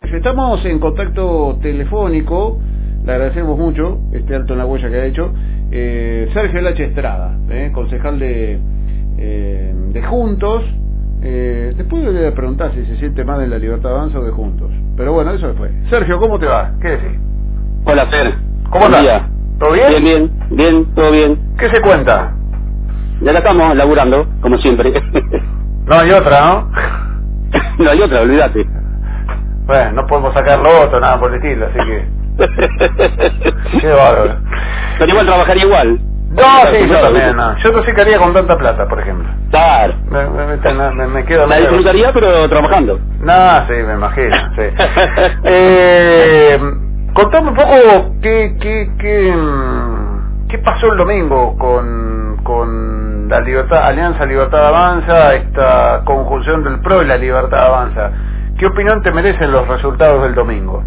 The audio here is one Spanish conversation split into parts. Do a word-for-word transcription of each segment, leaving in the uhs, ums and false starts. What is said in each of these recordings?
Sergio, estamos en contacto telefónico, le agradecemos mucho este alto en la huella que ha hecho, eh, Sergio Lache Estrada, eh, concejal de, eh, de Juntos. Eh, después le voy a preguntar si se siente más de La Libertad Avanza o de Juntos, pero bueno, eso fue. Sergio, ¿cómo te va? ¿Qué decís? Hola, Fer. ¿Cómo Buen estás? día. ¿Todo bien? Bien, bien, bien, todo bien. ¿Qué se cuenta? Ya acá estamos laburando, como siempre. No hay otra, ¿no? No hay otra, olvídate. Bueno, no podemos sacar loto, nada por el estilo, así que... Qué bárbaro. Pero igual trabajaría igual. No, sí, yo también, no. Yo no sé qué haría con tanta plata, por ejemplo. Claro. Me, me, me, me, me quedo... La medio... disfrutaría, pero trabajando. No, sí, me imagino, sí. eh, contame un poco qué, qué, qué, qué pasó el domingo con, con la Libertad, Alianza Libertad Avanza, esta conjunción del P R O y la Libertad Avanza. ¿Qué opinión te merecen los resultados del domingo?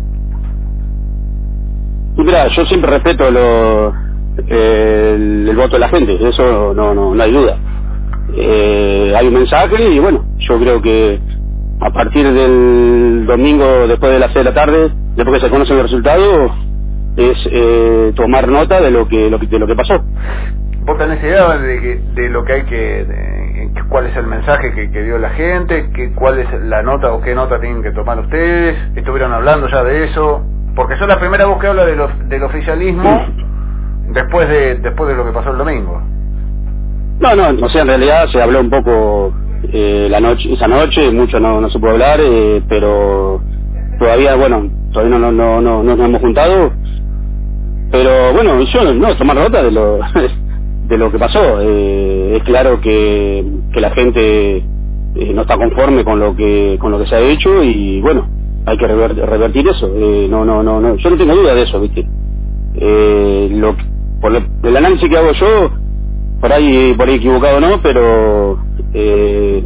Y mira, yo siempre respeto lo, eh, el, el voto de la gente, eso no, no, no hay duda. Eh, hay un mensaje y bueno, yo creo que a partir del domingo, después de las seis de la tarde, después que se conocen los resultados, es eh, tomar nota de lo que, lo que de lo que pasó. ¿Vos tenés idea de, que, de lo que hay que, de, cuál es el mensaje que, que dio la gente, que, cuál es la nota o qué nota tienen que tomar ustedes? ¿Estuvieron hablando ya de eso? Porque son la primera voz que habla de lo, del oficialismo después de después de lo que pasó el domingo. No, no, o sea, en realidad se habló un poco eh, la noche, esa noche, mucho no, no se pudo hablar, eh, pero todavía, bueno, todavía no, no, no, no, no nos hemos juntado, pero bueno, yo no, tomar nota de lo de lo que pasó. Eh, es claro que, que la gente eh, no está conforme con lo que con lo que se ha hecho y bueno, hay que rever, revertir eso. Eh, no, no, no, no, yo no tengo duda de eso, viste. Eh, lo, por lo, el análisis que hago yo, por ahí, por ahí equivocado no, pero eh,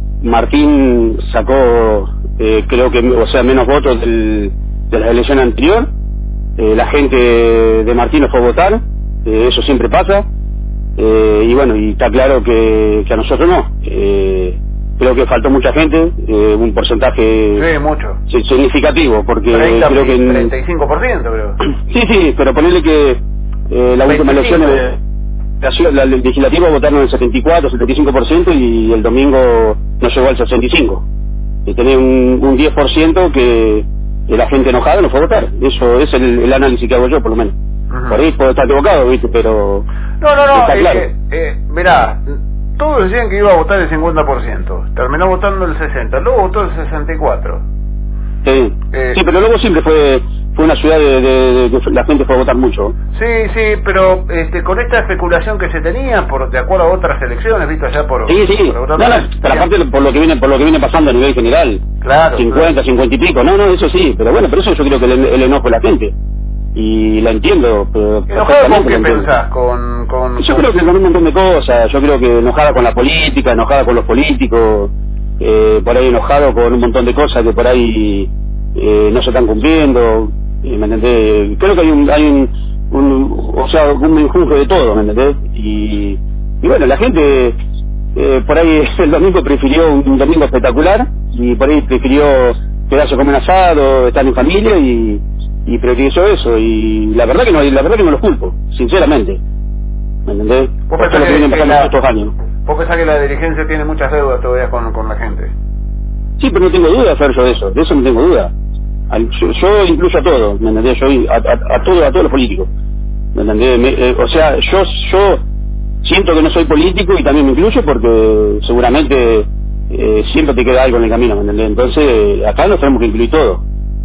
Martín sacó, eh, creo que, o sea, menos votos del, de la elección anterior. Eh, la gente de Martín no fue a votar, eh, eso siempre pasa. Eh, y bueno, y está claro que, que a nosotros no. Eh, creo que faltó mucha gente, eh, un porcentaje sí, mucho. significativo, porque treinta, creo que... En, treinta y cinco por ciento creo. Sí, sí, pero ponerle que eh, la última elección, eh, la, la legislativa votaron el setenta y cuatro, setenta y cinco por ciento y el domingo no llegó al sesenta y cinco por ciento. Y tenía un, un diez por ciento que, que la gente enojada no fue a votar. Eso es el, el análisis que hago yo, por lo menos. Uh-huh. Por ahí puedo estar equivocado, ¿viste? Pero... No, no, no, está eh, claro. eh, eh, mirá, todos decían que iba a votar el cincuenta por ciento, terminó votando el sesenta por ciento, luego votó el sesenta y cuatro por ciento. Sí, eh, sí, pero luego siempre fue fue una ciudad de, de, de que la gente fue a votar mucho. Sí, sí, pero este, con esta especulación que se tenía, por de acuerdo a otras elecciones, visto allá por... Sí, sí, por no, no, pero aparte por lo que viene por lo que viene pasando a nivel general, claro, cincuenta, claro. cincuenta y pico, no, no, eso sí, pero bueno, pero eso yo creo que el, el enojo de la gente. Y la entiendo, pero... ¿Enojada con qué pensás? Con, con, yo con... creo que con un montón de cosas, yo creo que enojada con la política, enojada con los políticos, eh, por ahí enojado con un montón de cosas que por ahí eh, no se están cumpliendo, eh, ¿me entendés? Creo que hay un, hay un, un o sea, un menjunje de todo, ¿me entendés? Y, y bueno, la gente eh, por ahí el domingo prefirió un, un domingo espectacular y por ahí prefirió quedarse a comer un asado, estar en familia y... y priorizó eso y la verdad que no la verdad que no los culpo, sinceramente, ¿me entendés? ¿Vos Esto es lo que viene pasando estos años. ¿Vos pensás que la dirigencia tiene muchas deudas todavía con, con la gente? Sí, pero no tengo duda, Fer, yo de eso, de eso no tengo duda. Al, yo, yo incluyo a todos, ¿me entendés? Yo a, a, a todos a todos los políticos, ¿me entendés? Me, eh, o sea, yo yo siento que no soy político y también me incluyo porque seguramente eh, siempre te queda algo en el camino, ¿me entendés? Entonces acá nos tenemos que incluir todos.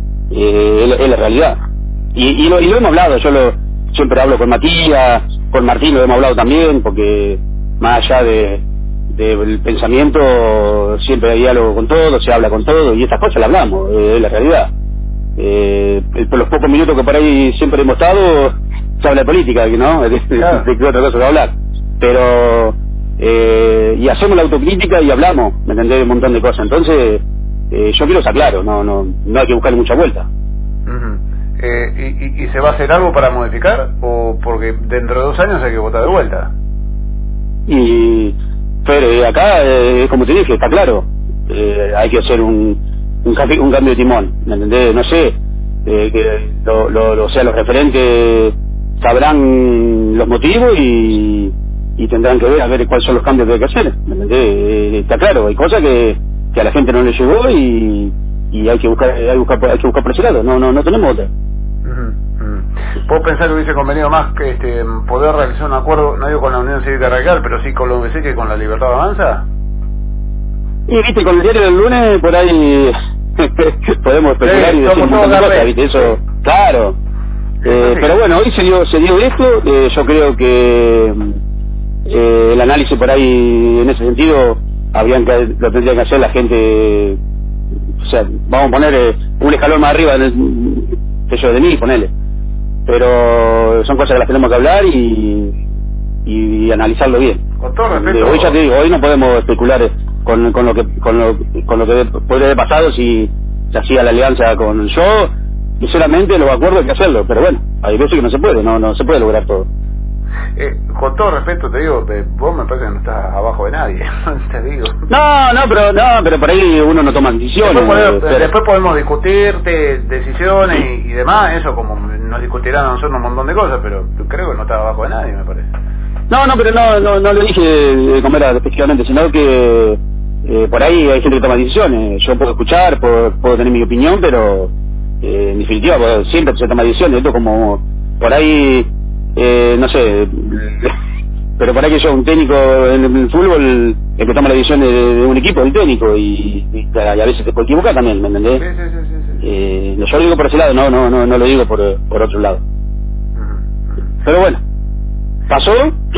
Eh, es, es la realidad y, y, lo, y lo hemos hablado, yo lo siempre hablo con Matías, con Martín lo hemos hablado también, porque más allá de del pensamiento siempre hay diálogo con todo, se habla con todo y estas cosas las hablamos, eh, es la realidad. Eh, por los pocos minutos que por ahí siempre hemos estado se habla de política, ¿no? De, claro. de, de qué otra cosa que hablar, pero eh, y hacemos la autocrítica y hablamos, ¿me entendés? De un montón de cosas, entonces Eh, yo quiero estar claro, no no no hay que buscar mucha vuelta. Uh-huh. eh, y, y, ¿Y se va a hacer algo para modificar? ¿O porque dentro de dos años hay que votar de vuelta? Y pero eh, acá, eh, como te dije, está claro, eh, hay que hacer un un, cambio, un cambio de timón, ¿me entendés? No sé, eh, que lo, lo, lo, o sea, los referentes sabrán los motivos y, y tendrán que ver a ver cuáles son los cambios que hay que hacer, ¿me entendés? Eh, está claro, hay cosas que, que a la gente no le llegó y, y hay que buscar hay que buscar, hay que buscar por ese lado, no, no, no tenemos otra. ¿Puedo pensar que hubiese convenido más que este, poder realizar un acuerdo, no digo con la Unión Cívica Radical, pero sí con la U V C que con la Libertad Avanza? Y viste, con el diario del lunes por ahí podemos especular sí, y decir un montón de cosas, viste, eso, claro. Eh, sí. Pero bueno, hoy se dio, se dio esto, eh, yo creo que eh, el análisis por ahí en ese sentido habrían que, lo tendría que hacer la gente, o sea, vamos a poner eh, un escalón más arriba del, que yo de mí, ponele. Pero son cosas que las tenemos que hablar y, y, y analizarlo bien. Con todo respeto. Hoy ya te digo, hoy no podemos especular con, con lo que con lo, con lo que podría haber pasado si se hacía la alianza con yo. Sinceramente, los acuerdos hay que hacerlo, pero bueno, hay veces que no se puede, no no se puede lograr todo. Eh, con todo respeto te digo, te, vos me parece que no estás abajo de nadie, te digo. No, no, pero no, pero por ahí uno no toma decisiones. Después podemos, pero... después podemos discutir de, decisiones y, y demás, eso como nos discutirán a nosotros un montón de cosas, pero creo que no estás abajo de nadie, me parece. No, no, pero no no, no lo dije como era específicamente, sino que eh, por ahí hay gente que toma decisiones. Yo puedo escuchar, puedo, puedo tener mi opinión, pero eh, en definitiva pues, siempre se toma decisiones. Esto como por ahí... Eh, no sé, pero para que yo, un técnico en el fútbol, el que toma la decisión de, de un equipo, el técnico, y, y, y a veces te puede equivocar también, ¿me entendés? Sí, sí, sí, sí, sí. Eh, yo lo digo por ese lado, no no no, no lo digo por, por otro lado. Uh-huh. Pero bueno, pasó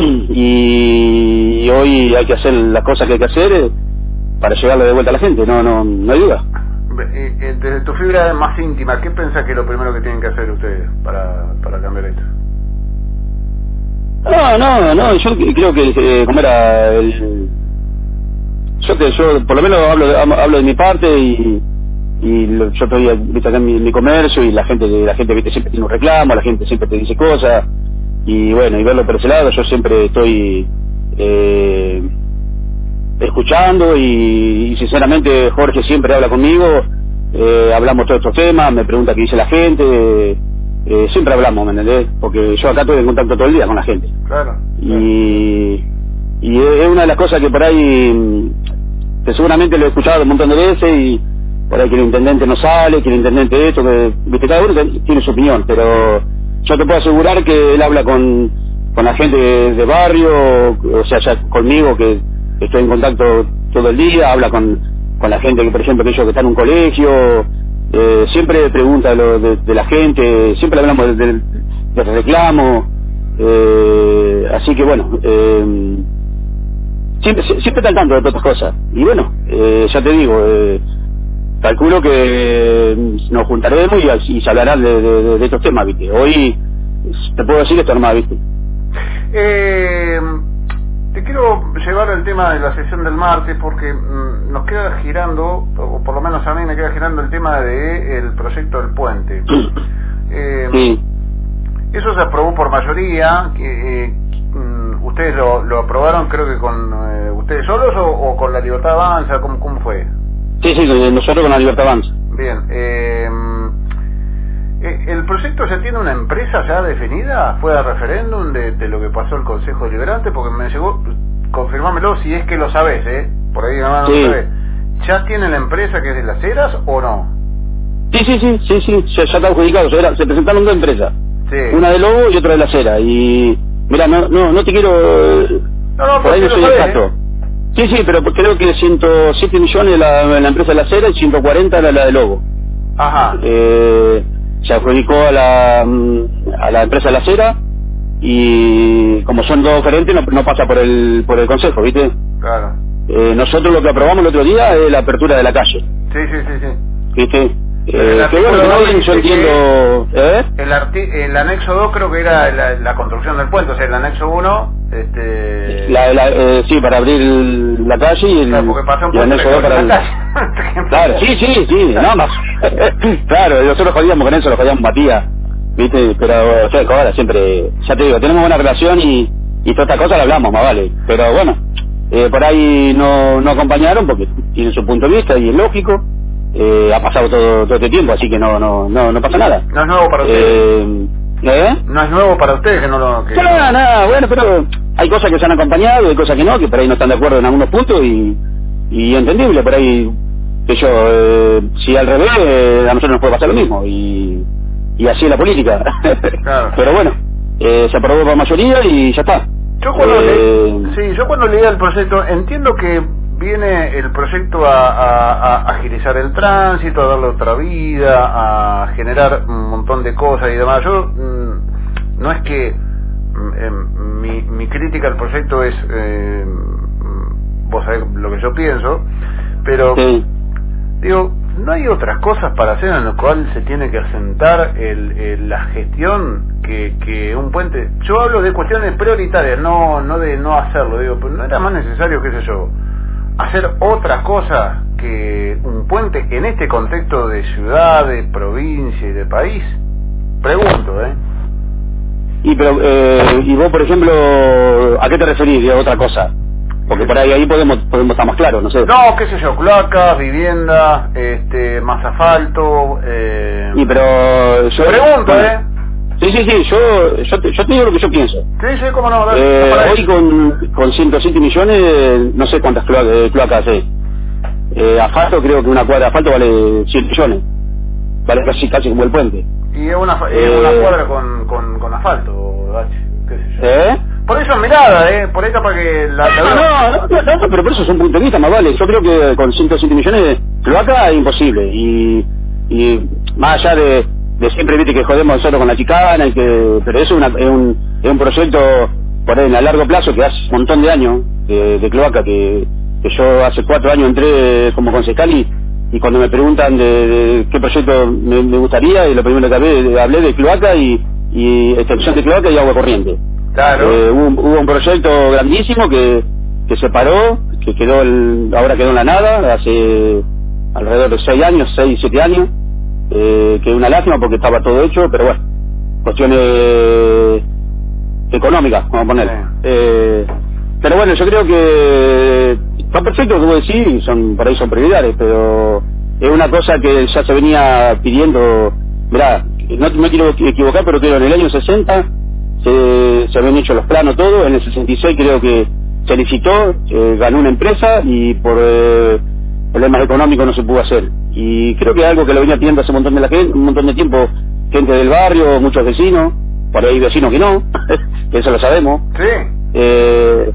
y, y hoy hay que hacer las cosas que hay que hacer eh, para llegarle de vuelta a la gente, no no no hay duda. Desde tu fibra más íntima, ¿qué pensás que es lo primero que tienen que hacer ustedes para, para cambiar esto? No, no, no, yo creo que eh, como era el, yo que yo por lo menos hablo de, hablo de mi parte y y lo, yo estoy viste, acá en mi, mi comercio y la gente la gente viste siempre tiene un reclamo, la gente siempre te dice cosas y bueno, y verlo por ese lado, yo siempre estoy eh, escuchando y, y sinceramente Jorge siempre habla conmigo, eh, hablamos todos estos temas, me pregunta qué dice la gente. Eh, siempre hablamos, ¿me entendés? Porque yo acá estoy en contacto todo el día con la gente. Claro. Y, y es una de las cosas que por ahí, que seguramente lo he escuchado un montón de veces y por ahí que el intendente no sale, que el intendente esto, que viste, cada uno tiene su opinión, pero yo te puedo asegurar que él habla con, con la gente de, de barrio, o sea, ya conmigo que estoy en contacto todo el día, habla con, con la gente que, por ejemplo, aquellos que están en un colegio. Eh, siempre pregunta lo de, de la gente, siempre hablamos del de, de reclamo, eh, así que bueno, eh, siempre siempre está al tanto de todas estas cosas. Y bueno, eh, ya te digo, eh, calculo que nos juntaremos y, y se hablará de, de, de estos temas, ¿viste? Hoy te puedo decir esto nomás, ¿viste? Eh... Te quiero llevar al tema de la sesión del martes porque mmm, nos queda girando, o por lo menos a mí me queda girando el tema de el proyecto del puente. Eh, sí. Eso se aprobó por mayoría, que, eh, ¿ustedes lo, lo aprobaron creo que con eh, ustedes solos o, o con la Libertad Avanza? ¿Cómo, cómo fue? Sí, sí, nosotros con la Libertad Avanza. Bien. Eh, ¿El proyecto ya tiene una empresa ya definida? ¿Fue a referéndum de, de lo que pasó el Consejo Deliberante? Porque me llegó, confirmámelo si es que lo sabés, ¿eh? Por ahí no sí. lo sabés. ¿Ya tiene la empresa que es de Las Heras o no? Sí, sí, sí, sí, sí, ya, ya está adjudicado. Se, se presentaron dos empresas. Sí. Una de Lobo y otra de Las Heras. Y, mira, no, no, no te quiero... No, no, por ahí no soy sabés, exacto. ¿eh? Sí, sí, pero creo que ciento siete millones la, la empresa de Las Heras y ciento cuarenta la, la de Lobo. Ajá. Eh... se adjudicó a la a la empresa de la acera y como son dos oferentes no, no pasa por el por el consejo, ¿viste? Claro. Eh, nosotros lo que aprobamos el otro día es la apertura de la calle. Sí, sí, sí, sí. ¿Viste? Eh, que bueno, que no bien, yo entiendo... ¿eh? El, arti el anexo dos creo que era la, la construcción del puente, o sea, el anexo uno... Este... La, la, eh, sí, para abrir la calle y el, claro, porque pasó un y el anexo dos para el... Claro, sí, sí, sí, no más. Claro, nosotros jodíamos con eso, lo jodíamos Matías, ¿viste? Pero, o sea, ahora siempre, ya te digo, tenemos buena relación y, y todas estas cosas las hablamos, más vale. Pero bueno, eh, por ahí no, no acompañaron porque tienen su punto de vista y es lógico. eh, ha pasado todo todo este tiempo, así que no no no no pasa nada. No es nuevo para ustedes. Eh, ¿eh? No es nuevo para ustedes que no lo... Que... Nada, nada, bueno, pero hay cosas que se han acompañado, hay cosas que no, que por ahí no están de acuerdo en algunos puntos y, y entendible, por ahí, que yo, eh, si al revés, eh, a nosotros nos puede pasar lo mismo, y, y así es la política. Claro. Pero bueno, eh, se aprobó por mayoría y ya está. Yo cuando, eh, le... sí, yo cuando leía el proyecto, entiendo que viene el proyecto a, a, a agilizar el tránsito, a darle otra vida, a generar un montón de cosas y demás. Yo, mmm, no es que eh, mi, mi crítica al proyecto es, eh, vos sabés lo que yo pienso, pero sí. digo, ¿no hay otras cosas para hacer en lo cual se tiene que asentar el, el, la gestión que, que un puente? Yo hablo de cuestiones prioritarias, no no de no hacerlo, digo, pero no era más necesario, qué sé yo, hacer otras cosas que un puente en este contexto de ciudad, de provincia y de país. Pregunto, ¿eh? Y pero eh, y vos, por ejemplo, ¿a qué te referís de otra cosa? Porque por ahí ahí podemos podemos estar más claros, no sé. No, qué sé yo, cloacas, viviendas, este, más asfalto. Eh... Y pero yo pregunto, bueno, ¿eh? Sí, sí, sí, yo, yo, te, yo te digo lo que yo pienso. Sí, sí, cómo no. Dale, Eh, para hoy con, con ciento siete millones, no sé cuántas cloacas, cloacas hay. Eh, asfalto, creo que una cuadra de asfalto vale cien millones. Vale casi casi como el puente. Y es una, es Eh, una cuadra con, con, con asfalto, Dachi, qué sé yo. ¿Eh? Por eso mirada, ¿eh? Por ahí para que la... No, no, no, no, no, pero por eso es un punto de vista más vale. Yo creo que con ciento siete millones de cloacas es imposible. Y, y más allá de, de siempre, viste, que jodemos nosotros con la chicana, y que, pero eso es, una, es, un, es un proyecto por ahí a largo plazo que hace un montón de años de, de cloaca, que, que yo hace cuatro años entré como concejal y, y cuando me preguntan de, de qué proyecto me, me gustaría, y lo primero que hablé, hablé de cloaca y, y extensión de cloaca y agua corriente. Claro. Eh, hubo, hubo un proyecto grandísimo que, que se paró, que quedó el, ahora quedó en la nada, hace alrededor de seis años, seis, siete años, eh, que es una lástima porque estaba todo hecho, pero bueno, cuestiones económicas, vamos a poner. Sí. Eh, pero bueno, yo creo que está perfecto lo que vos decís, son, por ahí son prioridades, pero es una cosa que ya se venía pidiendo. Mirá, no me quiero equivocar, pero creo en el año sesenta se, se habían hecho los planos todo, en el sesenta y seis creo que se licitó, eh, ganó una empresa y por eh, problemas económicos no se pudo hacer. Y creo que es algo que lo venía pidiendo hace un montón de la gente, un montón de tiempo, gente del barrio, muchos vecinos, por ahí hay vecinos que no, eso lo sabemos. Sí. Eh,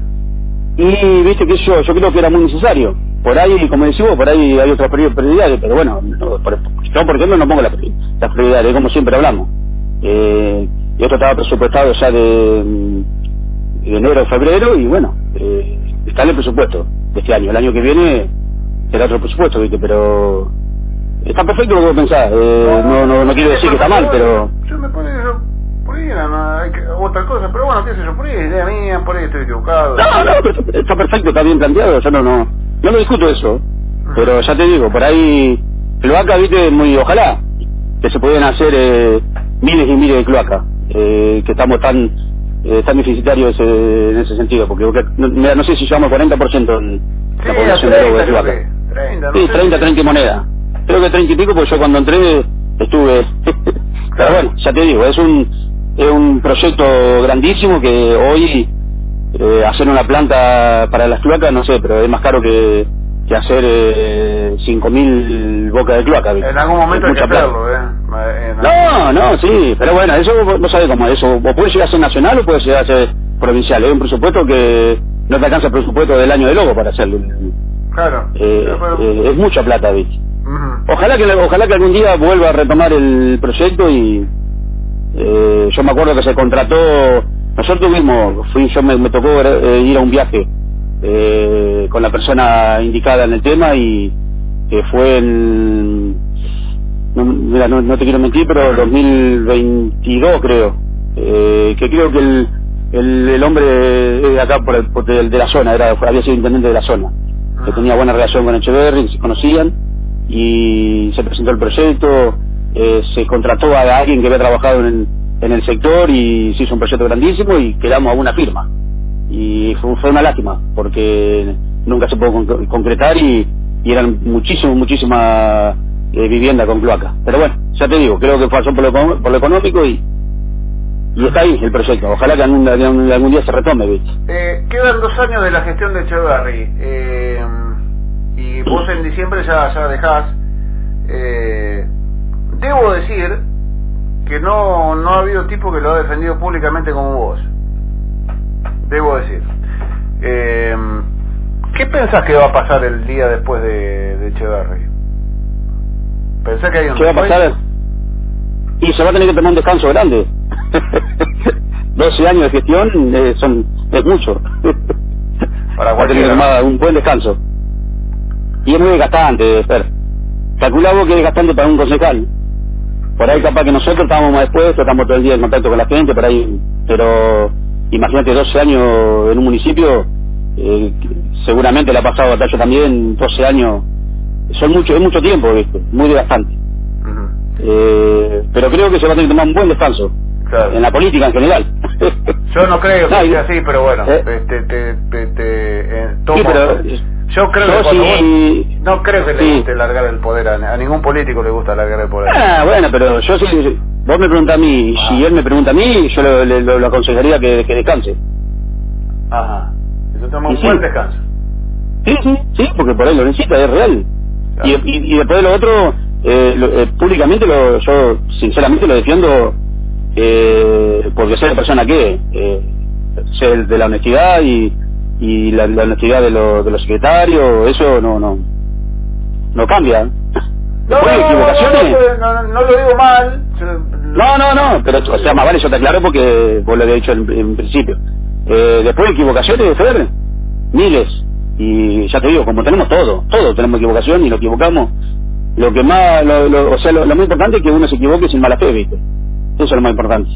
y viste que yo, yo creo que era muy necesario. Por ahí, como decimos, por ahí hay otras prioridades, pero bueno, no, por, yo por ejemplo no pongo las, las prioridades, como siempre hablamos. Eh, y esto estaba presupuestado ya de, de enero a febrero y bueno, eh, está en el presupuesto de este año. El año que viene será otro presupuesto, viste, pero está perfecto lo que vos pensás. Eh, no, no, no quiero decir que está mal, pero... Yo me pone yo, por ahí era no, hay que, otra cosa, pero bueno, qué sé yo, por ahí es idea mía, por ahí estoy equivocado. No, no, pero está perfecto, está bien planteado, yo no, no, no lo discuto eso, pero ya te digo, por ahí, cloaca, viste, muy, ojalá, que se pueden hacer eh, miles y miles de cloacas, eh, que estamos tan, eh, tan deficitarios ese, en ese sentido, porque no, no sé si llevamos cuarenta por ciento en Sí, la población de treinta, cloaca. treinta, no Sí, sé. treinta, treinta y moneda. Creo que treinta y pico, porque yo cuando entré estuve. Pero bueno, ya te digo, es un es un proyecto grandísimo que hoy eh, hacer una planta para las cloacas, no sé, pero es más caro que, que hacer eh, cinco mil bocas de cloaca. ¿Viste? En algún momento Es hay que mucha plata. hacerlo, ¿eh? En No, no, sí, pero bueno, eso vos, vos sabés cómo es eso. O puede llegar a ser nacional o puede llegar a ser provincial. Es un presupuesto que no te alcanza el presupuesto del año de logo para hacerlo. Claro. Eh, Pero- eh, es mucha plata, ¿viste? Ujú. Ojalá que ojalá que algún día vuelva a retomar el proyecto y eh, yo me acuerdo que se contrató, nosotros mismos, fui, yo me, me tocó eh, ir a un viaje eh, con la persona indicada en el tema y que fue en, no, mira, no, no te quiero mentir, pero dos mil veintidós creo, eh, que creo que el, el, el hombre de acá por el, por el- de la zona, era, había sido intendente de la zona, que tenía buena relación con Echeverri, que se conocían, y se presentó el proyecto, eh, se contrató a alguien que había trabajado en, en el sector y se hizo un proyecto grandísimo y quedamos a una firma. Y fue, fue una lástima, porque nunca se pudo con- concretar y, y eran muchísimo, muchísima eh, vivienda con cloaca. Pero bueno, ya te digo, creo que pasó por lo, por lo económico y y está ahí el proyecto. Ojalá que algún, algún, algún día se retome, ¿viste? Eh, quedan dos años de la gestión de Echeverri, eh, y vos en diciembre ya, ya dejás. Eh, debo decir que no, no ha habido tipo que lo ha defendido públicamente como vos. Debo decir. Eh, ¿Qué pensás que va a pasar el día después de, de Echeverri? ¿Pensás que hay un ¿Qué va a pasar? Y se va a tener que tomar un descanso grande. doce años de gestión eh, son es mucho. Para va a tener que tomar un buen descanso. Y es muy desgastante, Fer. Calculá vos que es desgastante para un concejal. Por ahí capaz que nosotros estábamos más después, estamos todo el día en contacto con la gente, por ahí, pero imagínate doce años en un municipio, eh, seguramente le ha pasado batalla también, doce años, son mucho, es mucho tiempo, ¿viste? Muy desgastante. Uh-huh. eh, pero creo que se va a tener que tomar un buen descanso. Claro. En la política en general. Yo no creo que no, sea así, pero bueno, ¿eh? te, te, te, te, te eh, tomo, sí, pero, yo creo yo que cuando sí, vos, no creo que le sí. guste largar el poder, a, a ningún político le gusta largar el poder. Ah, bueno, pero yo sí, vos me preguntás a mí, ah. si él me pregunta a mí, yo lo, lo, lo aconsejaría que, que descanse. Ajá, eso toma un sí. buen descanso. Sí, sí, sí, porque por ahí lo necesita, es real. Claro. Y, y, y después de lo otro, eh, lo, eh, públicamente lo, yo sinceramente lo defiendo. Eh, porque soy la persona que eh, sé de la honestidad y, y la, la honestidad de, lo, de los secretarios, eso no no no cambia. No, Después no, equivocaciones. No, no, no, no lo digo mal. No, no, no, pero o sea, más vale yo te aclaro porque vos lo había dicho en, en principio. Eh, después de equivocaciones, Fer, miles. Y ya te digo, como tenemos todo, todos tenemos equivocación y lo equivocamos. Lo que más, lo, lo, o sea, lo, lo más importante es que uno se equivoque sin mala fe, ¿viste? Eso es lo más importante.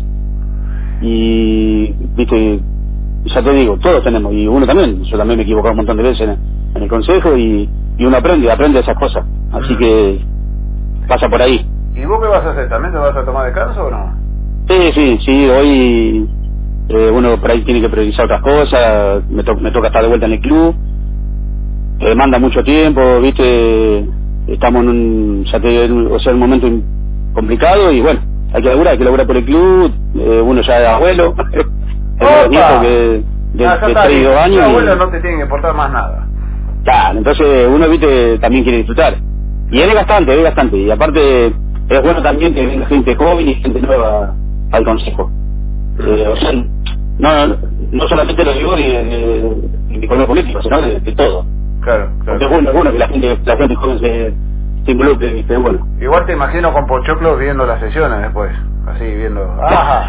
Y, viste, ya te digo, todos tenemos, y uno también, yo también me he equivocado un montón de veces en, en el consejo y, y uno aprende, aprende esas cosas. Así que pasa por ahí. ¿Y vos qué vas a hacer? ¿También te vas a tomar descanso o no? Sí, sí, sí, hoy eh, uno por ahí tiene que priorizar otras cosas, me, to me toca estar de vuelta en el club, eh, manda mucho tiempo, viste, estamos en un, ya te digo, o sea, un momento complicado y bueno, hay que laburar, hay que laburar por el club, eh, uno ya es abuelo, es nieto que de, ah, de tres dos años. Los abuelos no te tienen que importar más nada. Claro, entonces uno, viste, también quiere disfrutar. Y es bastante, es bastante. Y aparte, es bueno también que venga gente joven y gente nueva al consejo. Eh, o sea, no, no solamente lo digo de, de, de color político, sino de, de todo. Claro, claro. Porque es bueno, es bueno que la gente, la gente joven se... se involucre, ¿viste? Bueno. Igual te imagino con Pochoclo viendo las sesiones después, así viendo. ¡Ajá!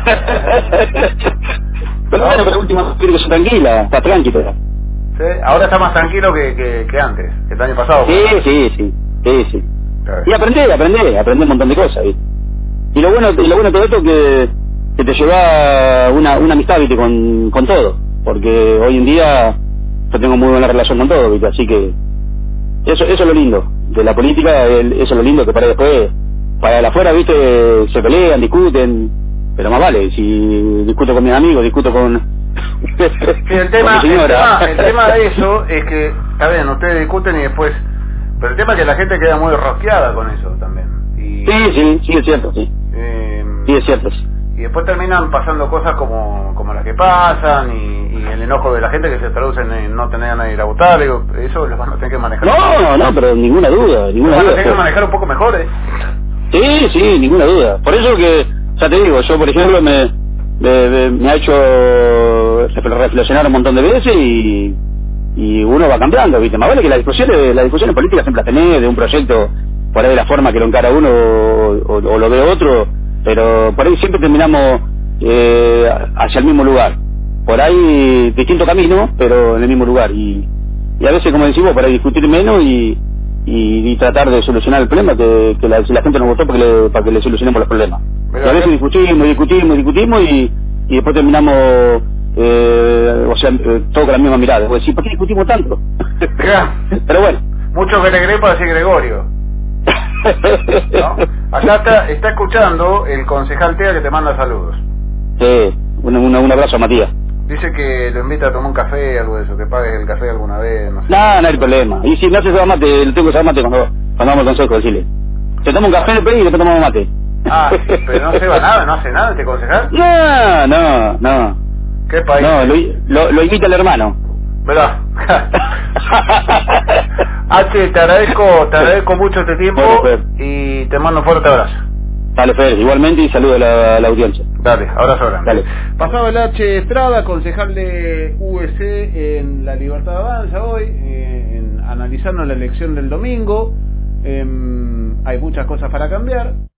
Pero bueno, pero última quiero que sea tranquila, está tranquila. Sí, ahora está más tranquilo que, que, que antes, que el año pasado. Sí, sí, sí, sí, sí. Claro. Y aprender, aprender, aprender un montón de cosas, ¿viste? Y lo bueno, y lo bueno de todo esto es que, que te lleva una, una amistad, ¿viste? Con, con todo, porque hoy en día yo tengo muy buena relación con todo, ¿viste? Así que eso, eso es lo lindo de la política, el, eso es lo lindo que para después, para el afuera, viste, se pelean, discuten, pero más vale, si discuto con mis amigos, discuto con, sí, el tema, con mi señora. El tema, el tema de eso es que, está bien, ustedes discuten y después, pero el tema es que la gente queda muy rosqueada con eso también. Y, sí, sí, sí es cierto, sí. Eh, sí es cierto, sí. Y después terminan pasando cosas como, como las que pasan y, y el enojo de la gente que se traducen en no tener a nadie a votar, digo, eso lo van a tener que manejar. No, no, pero ninguna duda, ninguna lo van duda. a tener que manejar un poco mejor, ¿eh? Sí, sí, ninguna duda. Por eso que, ya te digo, yo por ejemplo me, me, me, me ha hecho reflexionar un montón de veces y, y uno va cambiando, ¿viste? Más vale que las discusiones, las discusiones políticas siempre las tenés de un proyecto, por ahí de la forma que lo encara uno o, o, o lo ve otro, pero por ahí siempre terminamos eh, hacia el mismo lugar. Por ahí distinto camino, pero en el mismo lugar. Y, y a veces, como decimos, por ahí discutir menos y, y, y tratar de solucionar el problema que, que la, la gente nos votó para que le, para que le solucionemos los problemas. Pero y a veces discutimos, discutimos, discutimos y, y después terminamos, eh, o sea, eh, todo con la misma mirada. Pues, ¿por qué discutimos tanto? Pero bueno. Mucho que le creen para decir Gregorio. ¿No? Acá está, está escuchando el concejal Tea que te manda saludos. Sí, un, un, un abrazo, Matías. Dice que lo invita a tomar un café, algo de eso, que pagues el café alguna vez, no sé. No, no hay problema. Y si no se toma mate, le tengo que usar mate cuando, cuando vamos al consejo, decirle. Se toma un café en el país y después tomamos mate. Ah, pero no se va nada, no hace nada este concejal. No, no, no. ¿Qué país? No, lo, lo, lo invita el hermano. ¿Verdad? H, te agradezco, te agradezco mucho este tiempo bueno, y te mando un fuerte abrazo. Dale, Fer, igualmente y saludo a la, a la audiencia. Dale, abrazo grande. Dale. Pasaba el H. Estrada, concejal de U S C en La Libertad Avanza hoy, eh, en, analizando la elección del domingo. Eh, hay muchas cosas para cambiar.